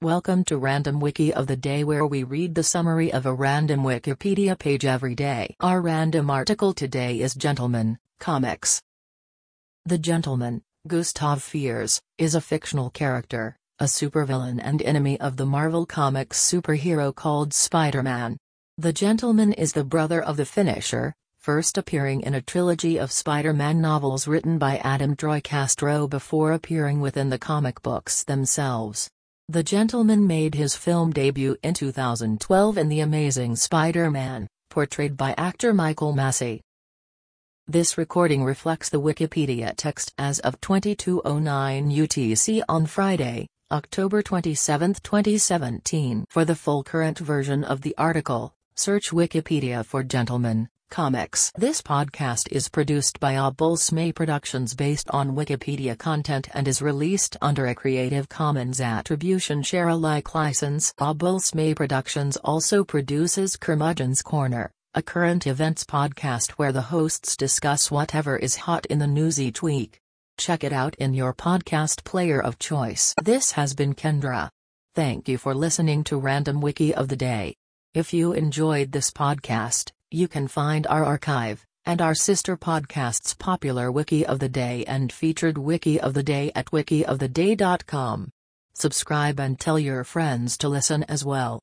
Welcome to Random Wiki of the Day, where we read the summary of a random Wikipedia page every day. Our random article today is Gentleman, Comics. The Gentleman, Gustav Fiers, is a fictional character, a supervillain and enemy of the Marvel Comics superhero called Spider-Man. The Gentleman is the brother of the Finisher, first appearing in a trilogy of Spider-Man novels written by Adam Troy Castro before appearing within the comic books themselves. The Gentleman made his film debut in 2012 in The Amazing Spider-Man, portrayed by actor Michael Massey. This recording reflects the Wikipedia text as of 22:09 UTC on Friday, October 27, 2017. For the full current version of the article, search Wikipedia for Gentleman, Comics. This podcast is produced by Abulsmay Productions based on Wikipedia content and is released under a Creative Commons Attribution Share Alike license. Abulsmay Productions also produces Curmudgeon's Corner, a current events podcast where the hosts discuss whatever is hot in the news each week. Check it out in your podcast player of choice. This has been Kendra. Thank you for listening to Random Wiki of the Day. If you enjoyed this podcast, you can find our archive, and our sister podcasts Popular Wiki of the Day and Featured Wiki of the Day at wikioftheday.com. Subscribe and tell your friends to listen as well.